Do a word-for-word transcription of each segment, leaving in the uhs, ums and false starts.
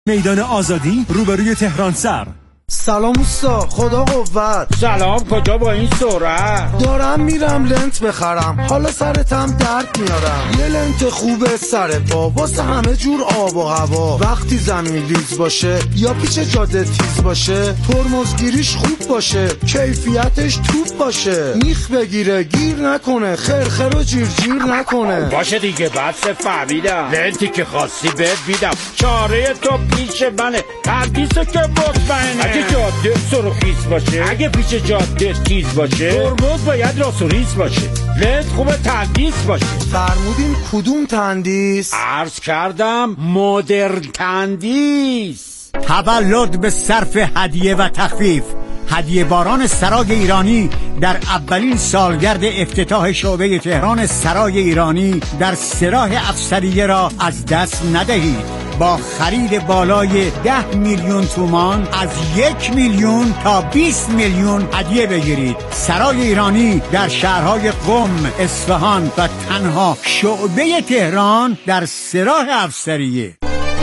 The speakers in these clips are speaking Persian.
میدان آزادی روبروی تهران سر. سلام اوستا، خدا قوت. سلام، کجا با این سرعت؟ دارم میرم لنت بخرم، حالا سرتم درد میارم. یه لنت خوبه سر پا واسه همه جور آب و هوا. وقتی زمین لیز باشه یا پیچ جاده تیز باشه، ترمزگیریش خوب باشه، کیفیتش توپ باشه. میخ بگیره گیر نکنه، خرخر و جیر جیر نکنه. باشه دیگه، بس فهمیدم. لنتی که خواستی بهت میدم، چاره تو پیش منه، پردیسو که مطمئنه. اگه جاده سرخیز باشه، اگه پیچ جاده تیز باشه، ترمز باید راست و ریز باشه، لنت خوبه تندیس باشه. فرمودین کدوم تندیس؟ عرض کردم مدرن تندیس. تولد به صرف هدیه و تخفیف. هدیه باران سرای ایرانی در اولین سالگرد افتتاح شعبه تهران سرای ایرانی در سراح افسریه را از دست ندهید. با خرید بالای ده میلیون تومان از یک میلیون تا بیست میلیون هدیه بگیرید. سرای ایرانی در شهرهای قم، اصفهان و تنها شعبه تهران در سراح افسریه.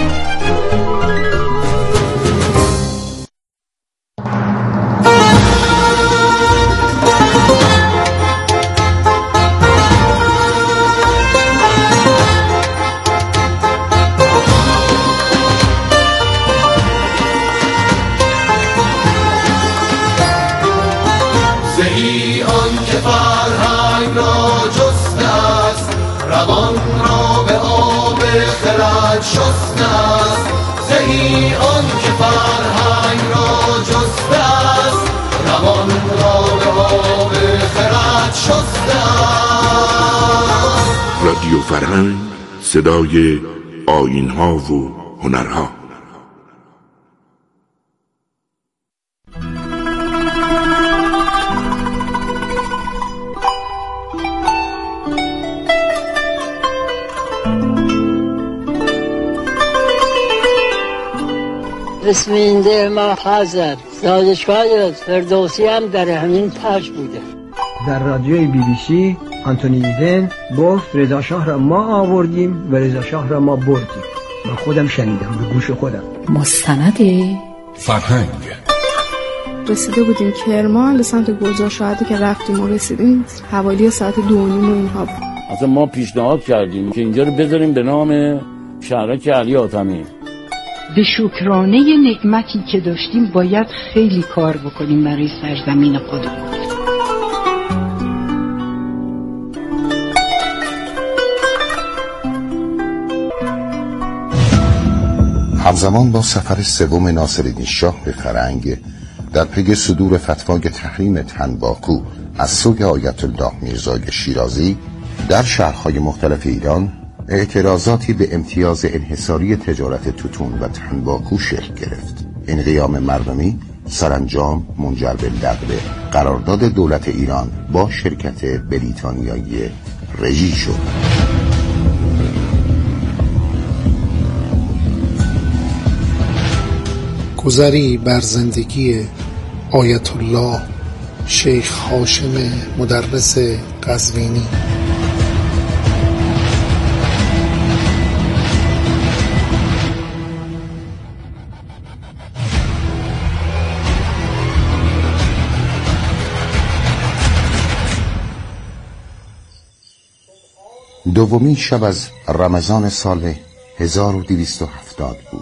روان را به آب خرد شسته است، زهی آن که فرهنگ را جسته است، روان را به آب خرد شسته است. رادیو فرهنگ، صدای آیین‌ها و هنرها. اسم این ده ما حضر دانشگاه فردوسی هم در همین پخش بوده. در رادیوی بی بی سی آنتونی ایدن گفت رضا شاه را ما آوردیم و رضا شاه را ما بردیم. من خودم شنیدم به گوش خودم. مستند فرهنگ. رسیده بودیم کرمان به سمت گلزار شهادی که رفتیم و رسیدیم حوالی ساعت دو نیم و اینها بود. اصلا ما پیشنهاد کردیم که اینجا رو بذاریم به نام شهرک علی حاتمی. به شکرانه نعمتی که داشتیم باید خیلی کار بکنیم برای سرزمین خودمون. همزمان با سفر سوم ناصرالدین شاه به فرنگ در پی صدور فتوای تحریم تنباکو از سوی آیت الله میرزای شیرازی در شهرهای مختلف ایران، اعتراضاتی به امتیاز انحصاری تجارت توتون و تنباکو شکل گرفت. این قیام مردمی سرانجام منجر به لغو قرارداد دولت ایران با شرکت بریتانیایی رژی شد. گذری بر زندگی آیت الله شیخ هاشم مدرس قزوینی. دومین شب از رمضان سال هزار و دویست و هفتاد بود.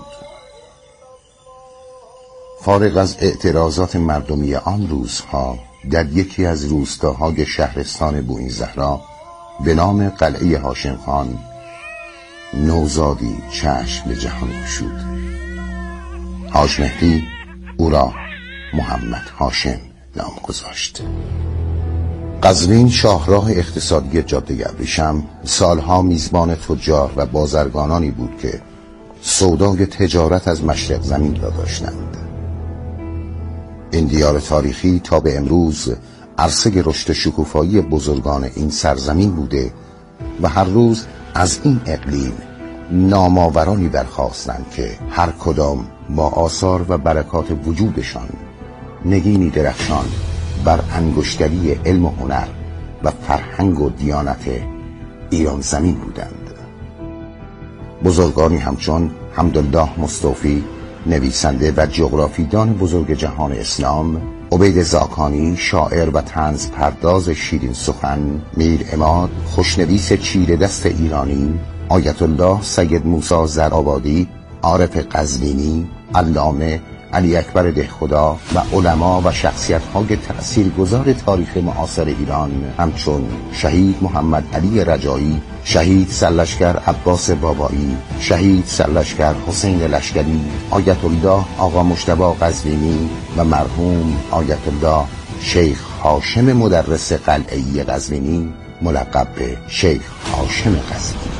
فارغ از اعتراضات مردمی آن روزها، در یکی از روستاهای شهرستان بوئینزهرا به نام قلعه هاشم خان نوزادی چشم به جهان گشود. حاج مهدی او را محمد هاشم نام گذاشت. قزوین شاهراه اقتصادی جاده ابریشم سالها میزبان تجار و بازرگانانی بود که سودای تجارت از مشرق زمین را داشتند. این دیار تاریخی تا به امروز عرصه رشد شکوفایی بزرگان این سرزمین بوده و هر روز از این اقلیم نامآورانی برخاستند که هر کدام با آثار و برکات وجودشان نگینی درخشان بر انگشتری علم و هنر و فرهنگ و دیانت ایران زمین بودند. بزرگانی همچون حمدالله مصطفی نویسنده و جغرافیدان بزرگ جهان اسلام، عبید زاکانی شاعر و طنز پرداز شیرین سخن، میر عماد خوشنویس چیره دست ایرانی، آیت الله سید موسی زرآبادی عارف قزوینی، علامه علی اکبر دهخدا و علما و شخصیت‌های تأثیرگذار تاریخ معاصر ایران همچون شهید محمد علی رجایی، شهید سرلشکر عباس بابایی، شهید سرلشکر حسین لشکری، آیت الله آقا مجتبی قزوینی و مرحوم آیت الله شیخ هاشم مدرس قلعه‌ای قزوینی ملقب به شیخ هاشم قزوینی.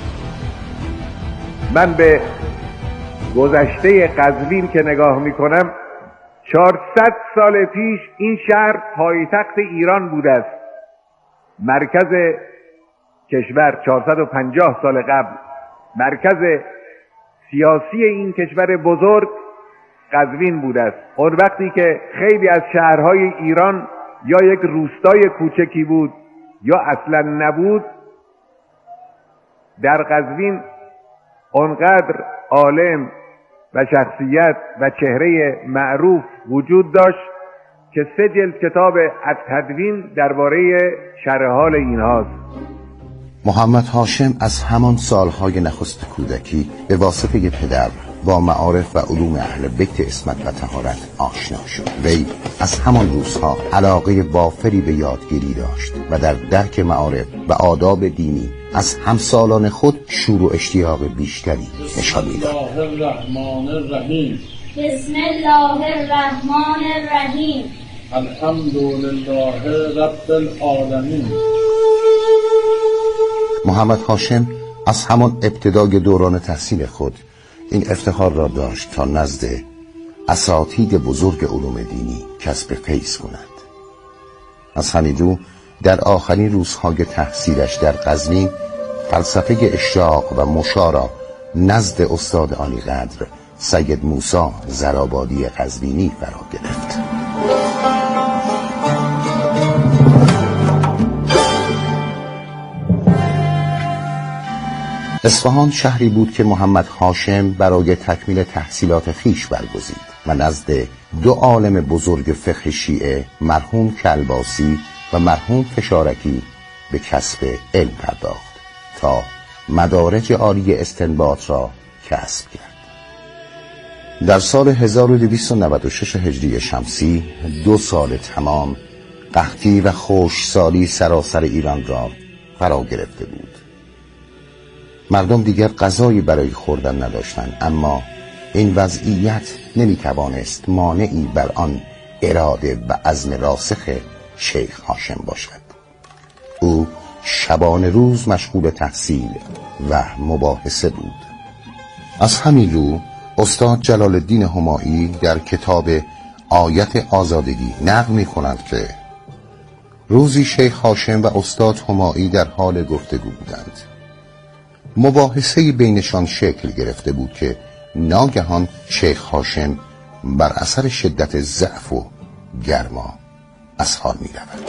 من به گذشته قزوین که نگاه میکنم، چهارصد سال پیش این شهر پایتخت ایران بوده است. مرکز کشور چهارصد و پنجاه سال قبل مرکز سیاسی این کشور بزرگ قزوین بوده است. اون وقتی که خیلی از شهرهای ایران یا یک روستای کوچکی بود یا اصلا نبود، در قزوین اونقدر عالم و شخصیت و چهره معروف وجود داشت که سه جلد کتاب التدوین درباره شرح حال اینهاست. محمد هاشم از همان سالهای نخست کودکی به واسطه پدر با معارف و علوم اهل بیت عصمت و طهارت آشنا شد. وی از همان روزها علاقه وافری به یادگیری داشت و در درک معارف و آداب دینی از همسالان خود شور و اشتیاق بیشتری نشان می‌داد. بسم الله الرحمن الرحیم. بسم الله الرحمن الرحیم. الحمد لله رب العالمین. محمد هاشم از همان ابتدای دوران تحصیل خود این افتخار را داشت تا نزد اساتید بزرگ علوم دینی کسب فیض کند. از همین رو در آخرین روزهای تحصیلش در قزوین فلسفه اشتیاق و مشارا نزد استاد عالی قدر سید موسی زرآبادی قزوینی فرا گرفت. اصفهان شهری بود که محمد هاشم برای تکمیل تحصیلات خیش برگزید و نزد دو عالم بزرگ فقه شیعه مرحوم کلباسی و مرحوم فشارکی به کسب علم پرداخت تا مدارج عالی استنباط را کسب کرد. در سال هزار و دویست و نود و شش هجری شمسی دو سال تمام قحطی و خشکسالی سراسر ایران را فرا گرفته بود. مردم دیگر غذایی برای خوردن نداشتند، اما این وضعیت نمیتوانست مانعی بر آن اراده و عزم راسخ شیخ هاشم باشد. او شبانه روز مشغول تحصیل و مباحثه بود. از همین رو استاد جلال الدین همایی در کتاب آیت آزادگی نقل می‌کند که روزی شیخ هاشم و استاد همایی در حال گفتگو بودند. مباحثه بینشان شکل گرفته بود که ناگهان شیخ هاشم بر اثر شدت ضعف و گرما از حال می رود.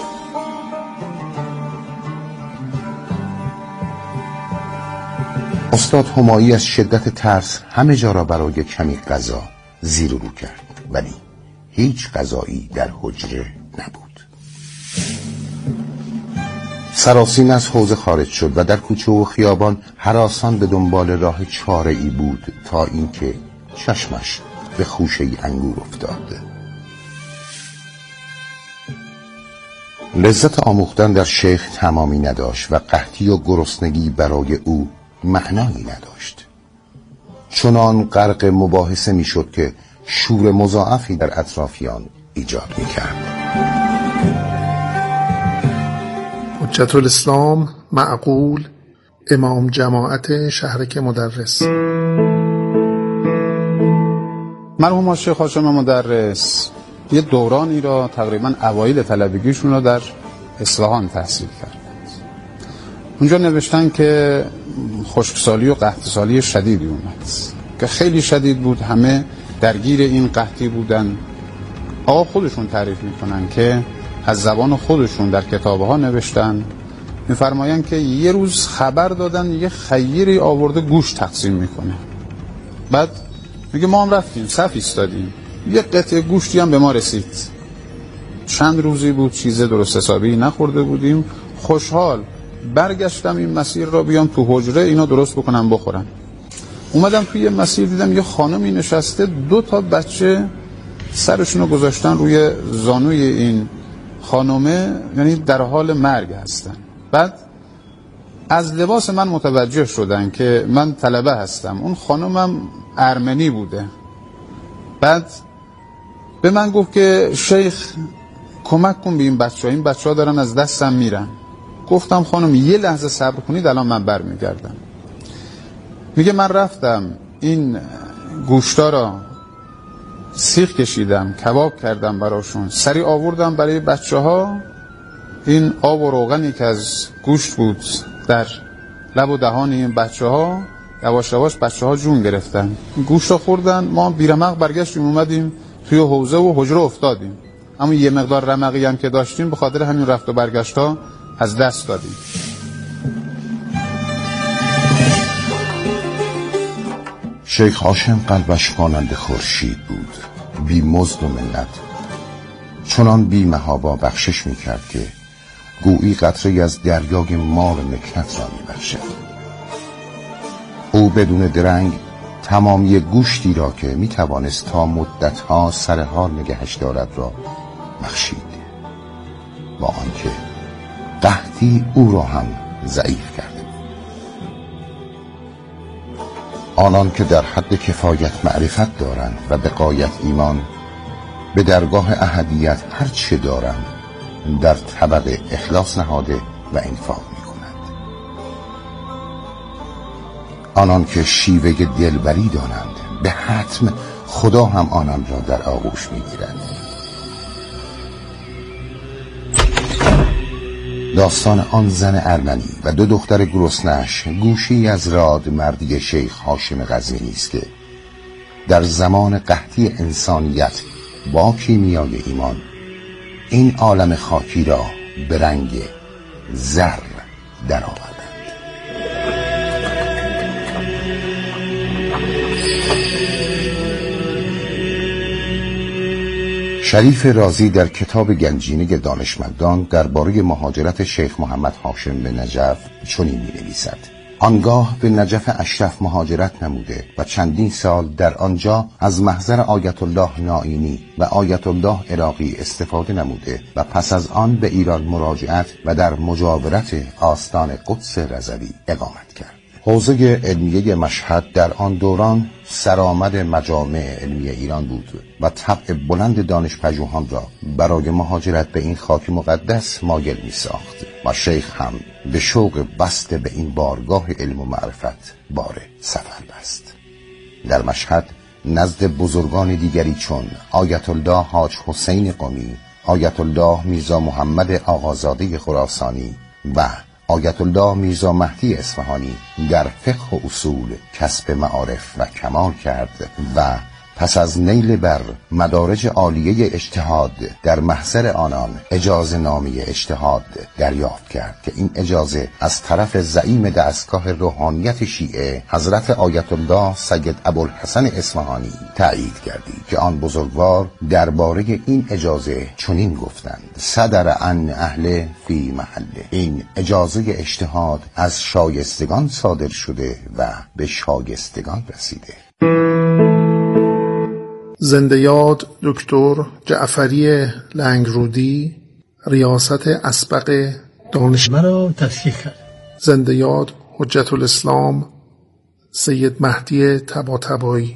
استاد همایی از شدت ترس همه جا را برای کمی غذا زیر و رو کرد، ولی هیچ غذایی در حجره نبود. سراسین از حوزه خارج شد و در کوچه و خیابان هراسان به دنبال راه چاره ای بود تا اینکه چشمش به خوشه ای انگور افتاد. لذت آموختن در شیخ تمامی نداشت و قحطی و گرسنگی برای او معنایی نداشت. چنان غرق مباحثه می شد که شور مضاعفی در اطرافیان ایجاد می کرد. حجت الاسلام معقول امام جماعت شهرک مدرس. مرحوم شیخ هاشم مدرس یه دورانی را تقریبا اوایل طلبگیشون را در اصفهان تحصیل کردند. اونجا نوشتن که خشکسالی و قحطی‌سالی شدیدی اومد که خیلی شدید بود، همه درگیر این قحطی بودن. آقا خودشون تعریف میکنن که از زبان خودشون در کتابها نوشتن، میفرمایند که یه روز خبر دادن یه خیری آورده گوشت تقسیم میکنه. بعد میگه ما هم رفتیم صف ایستادیم، یه قطعه گوشتی هم به ما رسید. چند روزی بود چیز درست حسابی نخورده بودیم. خوشحال برگشتم این مسیر را بیام تو حجره اینا درست بکنم بخورم. اومدم توی مسیر دیدم یه خانمی نشسته، دو تا بچه سرشونو گذاشتن روی زانوی این خانومه، یعنی در حال مرگ هستن. بعد از لباس من متوجه شدن که من طلبه هستم. اون خانومم ارمنی بوده. بعد به من گفت که شیخ کمک کن به این بچه ها، این بچه ها دارن از دستم میرن. گفتم خانم یه لحظه صبر کنید الان من برمیگردم. میگه من رفتم این گوشتا را سیخ کشیدم، کباب کردم براشون، سری آوردم برای بچه ها. این آب و روغنی که از گوشت بود در لب و دهان این بچه ها، یواش یواش بچه ها جون گرفتن، گوشت را خوردن. ما بیرمق برگشتیم اومدیم توی حوزه و حجره افتادیم، اما یه مقدار رمقی هم که داشتیم به خاطر همین رفت و برگشت ها از دست دادیم. شیخ هاشم قلبش مانند خورشید بود، بی مزد و منت، چنان بی محابا بخشش میکرد که گویی قطره‌ای از دریای مار مکنت را میبخشد. او بدون درنگ تمامی گوشتی را که میتوانست تا مدتها سر حال نگهش دارد را بخشید، با آنکه قحطی او را هم ضعیف کرد. آنان که در حد کفایت معرفت دارند و به غایت ایمان، به درگاه احدیت هر چه دارند در طبق اخلاص نهاده و انفاق می کنند. آنان که شیوه دلبری دانند به حتم خدا هم آنان را در آغوش می گیرند. داستان آن زن ارمنی و دو دختر گرسنه‌اش گوشی از راد مردی شیخ هاشم قزوینی است که در زمان قحطی انسانیت با کیمیای ایمان این عالم خاکی را به رنگ زر درآوردند. شریف رازی در کتاب گنجینه دانشمندان درباره مهاجرت شیخ محمد هاشم به نجف چنین می‌نویسد: آنگاه به نجف اشرف مهاجرت نموده و چندین سال در آنجا از محضر آیت الله نائینی و آیت الله عراقی استفاده نموده و پس از آن به ایران مراجعت و در مجاورت آستان قدس رضوی اقامت کرد. حوزه علمیه مشهد در آن دوران سرآمد مجامع علمی ایران بود و طبع بلند دانش پژوهان را برای مهاجرت به این خاک مقدس مایل می ساخت و شیخ هم به شوق بسته به این بارگاه علم و معرفت بار سفر بست. در مشهد نزد بزرگان دیگری چون آیت الله حاج حسین قمی، آیت الله میرزا محمد آقازاده خراسانی و آیت الله میرزا مهدی اصفهانی در فقه و اصول کسب معارف و کمال کرد و پس از نیل بر مدارج عالیه اجتهاد در محضر آنان اجازه نامه اجتهاد دریافت کرد که این اجازه از طرف زعیم دستگاه روحانیت شیعه حضرت آیت الله سید ابوالحسن اصفهانی تایید گردید که آن بزرگوار درباره این اجازه چنین گفتند: صدر عن اهل فی محله. این اجازه اجتهاد از شایستگان صادر شده و به شایستگان رسیده. زنده یاد دکتر جعفری لنگرودی، ریاست اسبق دانش مرا تصحیح کرد. زنده یاد حجت الاسلام سید مهدی طباطبایی.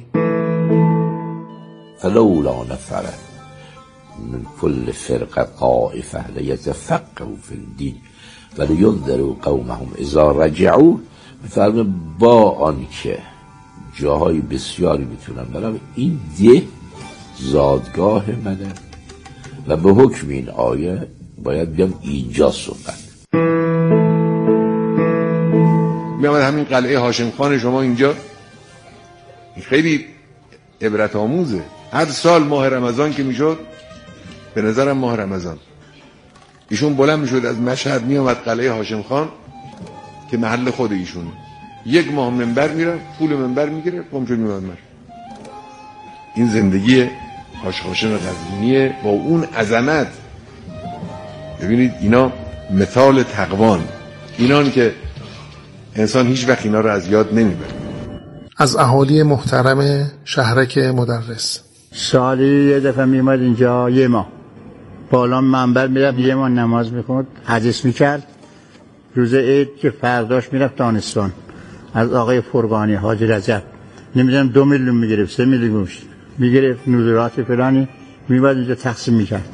فلولا نفر من كل فرقه طائفه لیتفقهوا فی الدین ولینذروا قومهم اذا رجعوا. میفرمه با آنکه جاهای بسیاری میتونم برم، این ده زادگاه منه و به حکم این آیه باید بیام اینجا صحبت. میامد همین قلعه هاشم خان شما اینجا خیلی عبرت آموزه. هر سال ماه رمضان که میشد، به نظرم ماه رمضان، ایشون بلند میشد از مشهد میامد قلعه هاشم خان که محل خود ایشونه، یک ماه منبر میره، پول منبر میگیره، قمشون میامد مشهد. این زندگی حاج هاشم قزوینیه با اون عظمت. ببینید اینا مثال تقوان، اینان که انسان هیچ وقت اینا رو از یاد نمیبره. از اهالی محترم شهرک مدرس. سالی یه دفعه میمد اینجا یه ماه بالا منبر میرفت، یه ماه نماز میخوند، حدیث میکرد. روز عید که فرداش میرفت دانستان از آقای فرغانی حاجی رجب، نمیدونم دو میلیون میگرفت، سه میلیون گوشت میگرفت، نوزرات فلانی میمد اینجا تقسیم میکرد.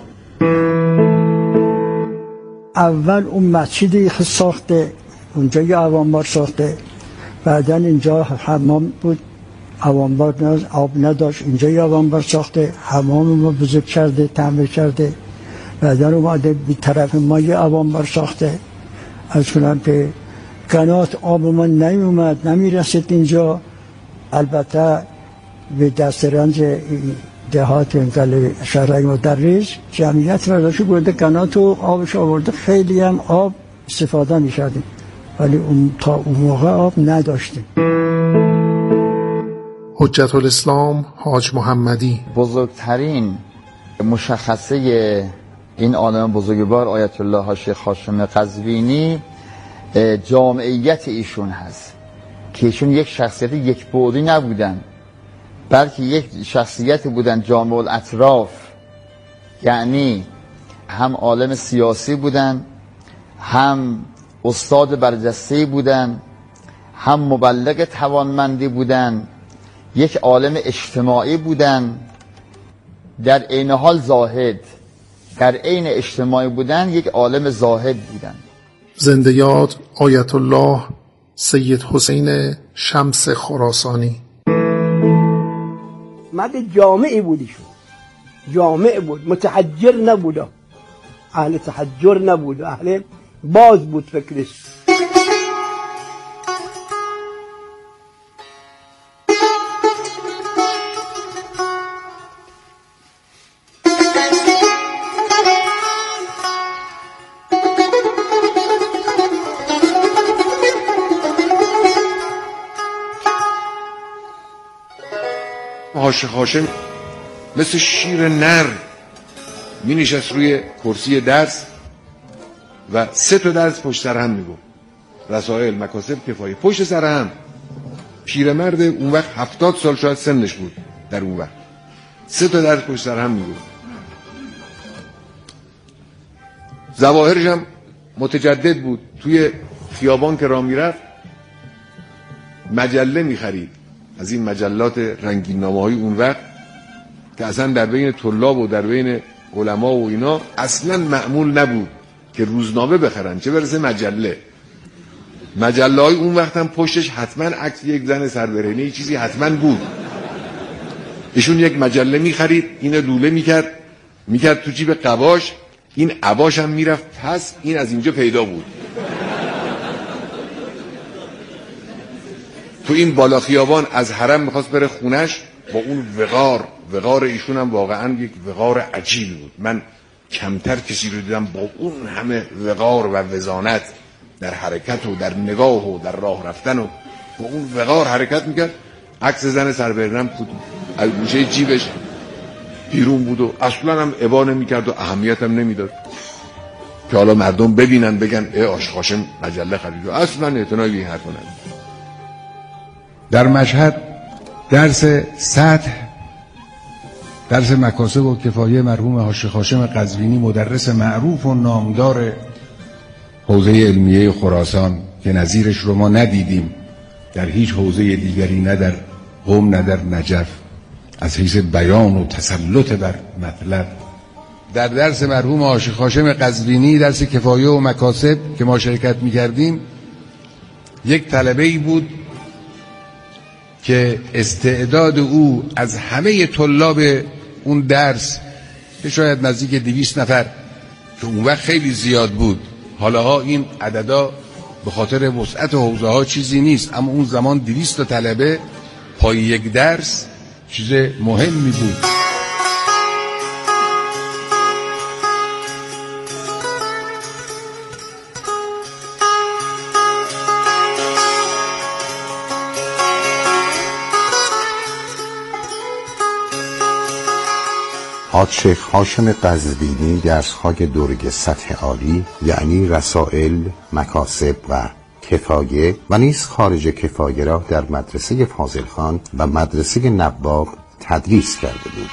اول اون مسجدی که ساخته اونجا یه عوامبار ساخته، بعدا اینجا حمام بود، عوامبار آب نداشت، اینجا یه عوامبار ساخته، حمام ما بزرگ کرده، تعمیر کرده. بعدا اومده بی طرف ما یه عوامبار ساخته. از کنم که قنات آب ما نیومد، نمیرسید اینجا. البته به دست رنج دهات انقل شهرک مدرس جمعیت برداشت برده قنات و آبش آورده، خیلی هم آب استفاده می‌کردیم، ولی اون تا اون موقع آب نداشتیم. حجت الاسلام حاج محمدی. بزرگترین مشخصه این عالم بزرگوار آیت الله شیخ هاشم قزوینی جامعیت ایشون هست که ایشون یک شخصیت یک بعدی نبودن، بلکه یک شخصیت بودن جامع الاطراف. یعنی هم عالم سیاسی بودن، هم استاد برجسته بودن، هم مبلغ توانمندی بودن، یک عالم اجتماعی بودن، در عین حال زاهد، در عین اجتماعی بودن یک عالم زاهد بودن. زنده یاد آیت الله سید حسین شمس خراسانی. مرد جامعی بودی شو، جامع بود، متحجر نبود، اهل تحجر نبود، اهل باز بود فکرش. حاج هاشم مثل شیر نر می نشست روی کرسی درس و سه تا درس پشت سر هم می گفت، رسائل، مکاسب، کفایه، پشت سر هم. پیرمرد اون وقت هفتاد سال شاید سنش بود در اون وقت، سه تا درس پشت سر هم می گفت. ظواهرش هم متجدد بود. توی خیابان که راه می رفت مجله می خرید، از این مجلات رنگین نامه های اون وقت که اصلا در بین طلاب و در بین علما و اینا اصلا معمول نبود که روزنامه بخرن، چه برسه مجله. مجله های اون وقت هم پشتش حتما عکس یک زن سربرهنه چیزی حتما بود. ایشون یک مجله میخرید، اینو لوله میکرد میکرد تو جیب قباش، این عباش هم میرفت پس، این از اینجا پیدا بود. تو این بالا خیابان از حرم میخواست بره خونش با اون وقار، وقار ایشون هم واقعا یک وقار عجیبی بود. من کمتر کسی رو دیدم با اون همه وقار و وزانت در حرکت و در نگاه و در راه رفتن و با اون وقار حرکت میکرد. عکس زن سربرنم بود از گوشه جیبش بیرون بود و اصلا هم ابا نمیکرد و اهمیت هم نمیداد که حالا مردم ببینن بگن ای حاج هاشم مجله خرید، اصلا اعتنایی به این حرفا نداشت. در مشهد درس سطح، درس مکاسب و کفایه مرحوم حاج هاشم قزوینی، مدرس معروف و نامدار حوزه علمیه خراسان که نظیرش رو ما ندیدیم در هیچ حوزه دیگری، نه در قم نه در نجف، از حیث بیان و تسلط بر مطلب. در درس مرحوم حاج هاشم قزوینی، درس کفایه و مکاسب که ما شرکت می‌کردیم، یک طلبه‌ای بود که استعداد او از همه طلاب اون درس که شاید نزدیک دویست نفر که اون وقت خیلی زیاد بود، حالا این عددا به خاطر وسعت حوزه ها چیزی نیست، اما اون زمان دویست تا طلبه پای یک درس چیز مهمی بود. حاج شیخ هاشم قزوینی درس‌های دوره سطح عالی یعنی رسائل، مکاسب و کفایه و نیز خارج کفایه را در مدرسه فاضل خان و مدرسه نواب تدریس کرده بود.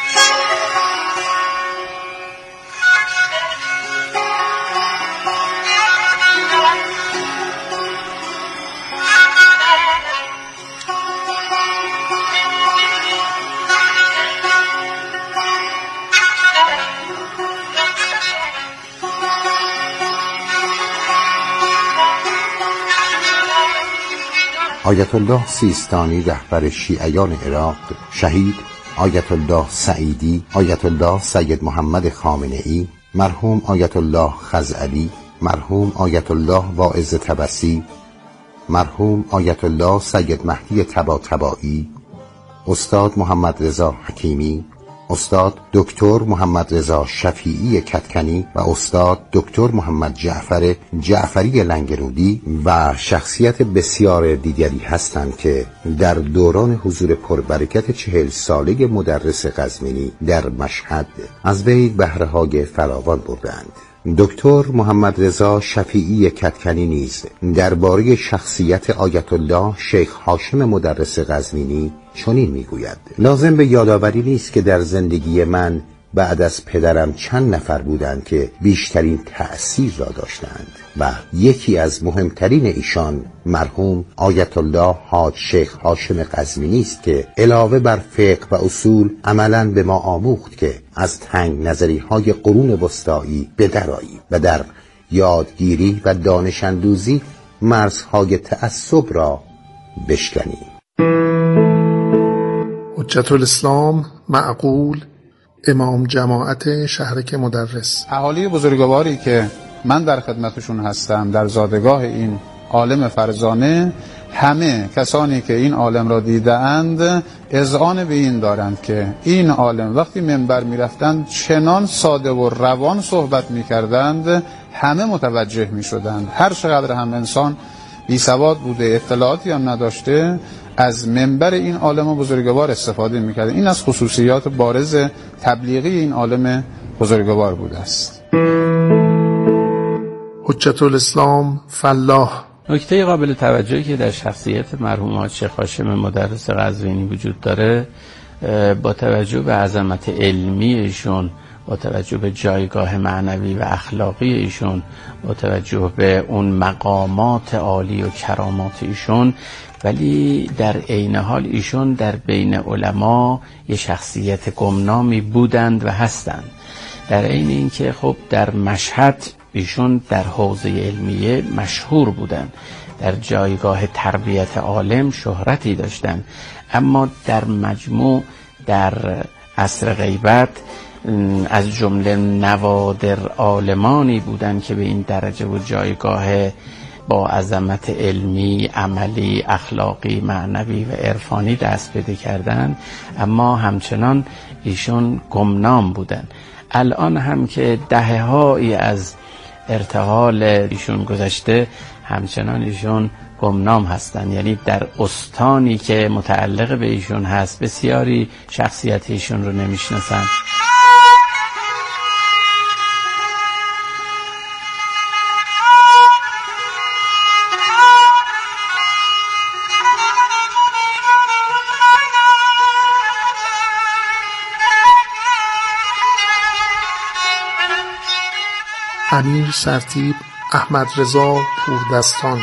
آیت الله سیستانی رهبر شیعیان عراق شهید، آیت الله سعیدی، آیت الله سید محمد خامنه‌ای، مرحوم آیت الله خزعلی، مرحوم آیت الله واعظ طبسی، مرحوم آیت الله سید مهدی طباطبایی، استاد محمد رضا حکیمی، استاد دکتر محمد رضا شفیعی کدکنی و استاد دکتر محمد جعفر جعفری لنگرودی و شخصیت بسیار دیگری هستند که در دوران حضور پربرکت چهل ساله مدرس قزوینی در مشهد از وی بهره‌های فراوان بردند. دکتر محمد رضا شفیعی کدکنی نیز درباره شخصیت آیت الله شیخ هاشم مدرس قزوینی چنین میگوید: لازم به یادآوری نیست که در زندگی من بعد از پدرم چند نفر بودند که بیشترین تأثیر را داشتند و یکی از مهمترین ایشان مرحوم آیت الله حاج شیخ هاشم قزوینی است که علاوه بر فقه و اصول عملاً به ما آموخت که از تنگ نظری های قرون وسطایی بدراییم و در یادگیری و دانش اندوزی مرزهای تعصب را بشکنیم. حجت الاسلام معقول امام جماعت شهرک مدرس. اهالی بزرگواری که من در خدمتشون هستم در زادگاه این عالم فرزانه، همه کسانی که این عالم را دیدند اذعان به این دارند که این عالم وقتی منبر می رفتند چنان ساده و روان صحبت می کردند همه متوجه می شدند. هر چقدر هم انسان بی سواد بوده، اطلاعاتی هم نداشته، از منبر این عالم بزرگوار استفاده می کردند. این از خصوصیات بارز تبلیغی این عالم بزرگوار بوده است. حجت الاسلام فلاح. نکته قابل توجهی که در شخصیت مرحوم حاج شیخ هاشم مدرس قزوینی وجود داره، با توجه به عظمت علمی ایشون، با توجه به جایگاه معنوی و اخلاقی ایشون، با توجه به اون مقامات عالی و کرامات ایشون، ولی در عین حال ایشون در بین علما یه شخصیت گمنامی بودند و هستند. در عین اینکه خب در مشهد ایشون در حوزه علمیه مشهور بودند، در جایگاه تربیت عالم شهرتی داشتند، اما در مجموع در عصر غیبت از جمله نوادر عالمانی بودند که به این درجه و جایگاه با عظمت علمی، عملی، اخلاقی، معنوی و عرفانی دست پیدا کردند، اما همچنان ایشون گمنام بودند. الان هم که دهه‌هایی از ارتحال ایشون گذشته، همچنان ایشون گمنام هستند. یعنی در استانی که متعلق به ایشون هست بسیاری شخصیت ایشون رو نمیشناسند. امیر سرتیب احمد رضا پوردستان.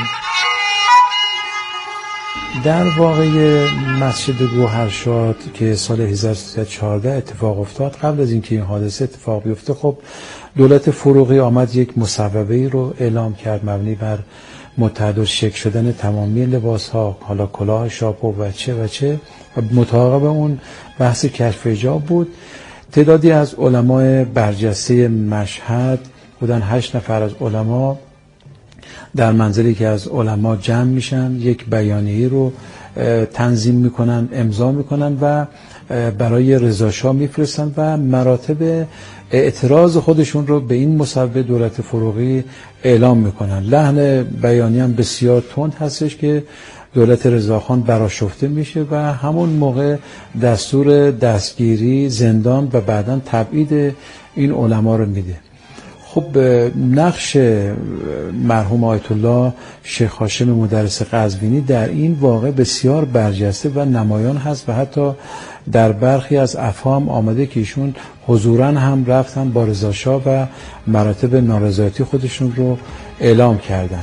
در واقع مسجد گوهرشاد که سال هزار و سیصد و چهارده اتفاق افتاد، قبل از اینکه این حادثه اتفاق بیفته، خب دولت فروغی آمد یک مصوبه‌ای رو اعلام کرد مبنی بر متحد الشکل شدن تمامی لباس‌ها، حالا کلاه، شاپو و چه و چه و مطابق اون بحث کشف حجاب بود. تعدادی از علمای برجسته مشهد بودن، هشت نفر از علما در منزلی که از علما جمع میشن، یک بیانیه رو تنظیم میکنن، امضا میکنن و برای رضاشاه میفرستن و مراتب اعتراض خودشون رو به این مصوبه دولت فروغی اعلام میکنن. لحن بیانیه هم بسیار تند هستش که دولت رضاخان برآشفته میشه و همون موقع دستور دستگیری، زندان و بعداً تبعید این علما رو میده. خب نقش مرحوم آیت الله شیخ هاشم مدرس قزوینی در این واقع بسیار برجسته و نمایان هست و حتی در برخی از افهام آمده که ایشون حضوراً هم رفتن با رضا شاه و مراتب نارضایتی خودشون رو اعلام کردن.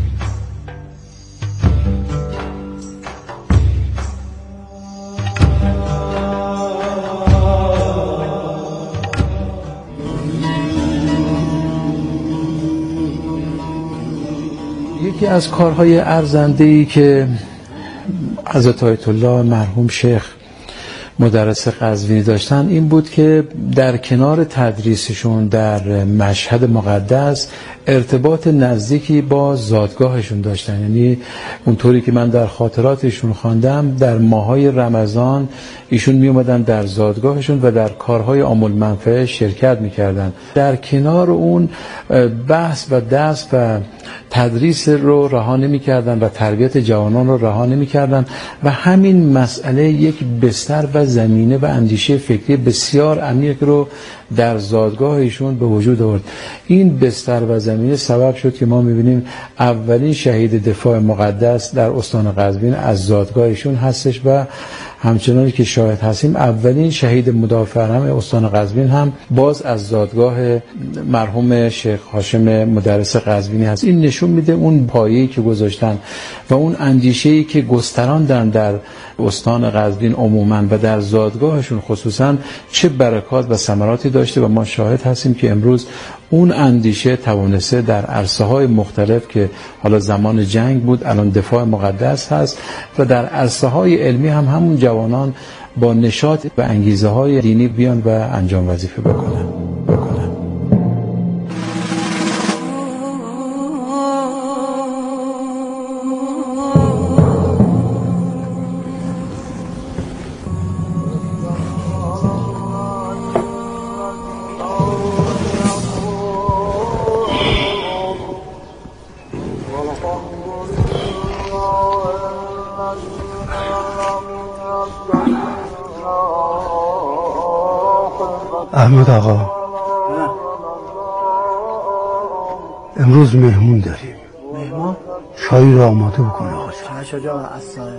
یکی از کارهای ارزنده‌ای که حضرت آیت الله مرحوم شیخ مدرس قزوینی داشتن این بود که در کنار تدریسشون در مشهد مقدس ارتباط نزدیکی با زادگاهشون داشتن. یعنی اونطوری که من در خاطراتشون خواندم در ماهای رمضان ایشون می اومدن در زادگاهشون و در کارهای عام المنفعه شرکت میکردن. در کنار اون بحث و درس و تدریس رو رها نمی‌کردن و تربیت جوانان رو رها نمی‌کردن و همین مسئله یک بستر و زمینه و اندیشه فکری بسیار عمیق رو در زادگاه ایشون به وجود آورد. این بستر و زمینه سبب شد که ما می‌بینیم اولین شهید دفاع مقدس در استان قزوین از زادگاه ایشون هستش و همچنانی که شاهد هستیم اولین شهید مدافع حرم استان قزوین هم باز از زادگاه مرحوم شیخ هاشم مدرس قزوینی هست. این نشون میده اون پایه‌ای که گذاشتن و اون اندیشه‌ای که گستراندن در استان قزوین عموما و در زادگاهشون خصوصا چه برکات و ثمراتی داشته و ما شاهد هستیم که امروز اون اندیشه توانسته در عرصه‌های مختلف که حالا زمان جنگ بود الان دفاع مقدس هست و در عرصه‌های علمی هم همون جوانان با نشاط و انگیزه‌های دینی بیان و انجام وظیفه بکنن بکنن احمد آقا امروز مهمون داریم. مهمان؟ چایی رو آماده بکن آقا. چشا جا اصلاحه.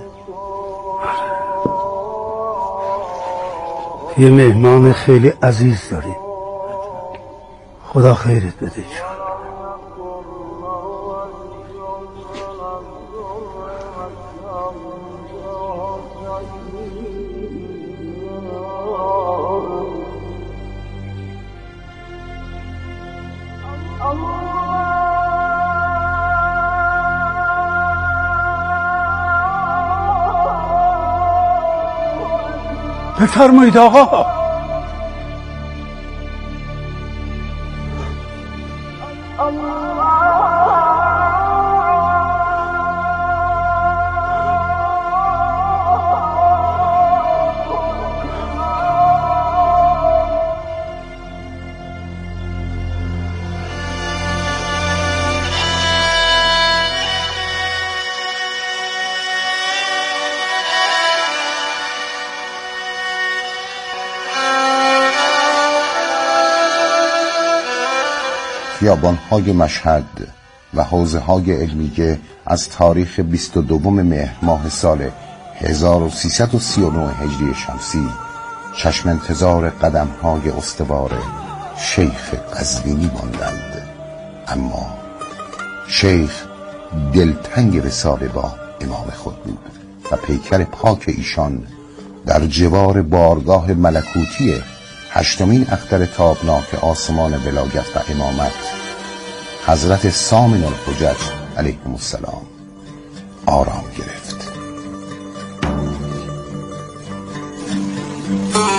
یه مهمان خیلی عزیز داریم. خدا خیرت بده چای. بفرمایید آقا. خیابان‌های مشهد و حوزه‌های علمیه از تاریخ بیست و دوم مهر ماه سال هزار و سیصد و سی و نه هجری شمسی چشم انتظار قدم‌های استوار شیخ قزوینی ماندند. اما شیخ دلتنگ رساله با امام خود بود و پیکر پاک ایشان در جوار بارگاه ملکوتی هشتمین اختر تابناک آسمان ولایت و امامت حضرت سامن الحجج علیهم السلام آرام گرفت.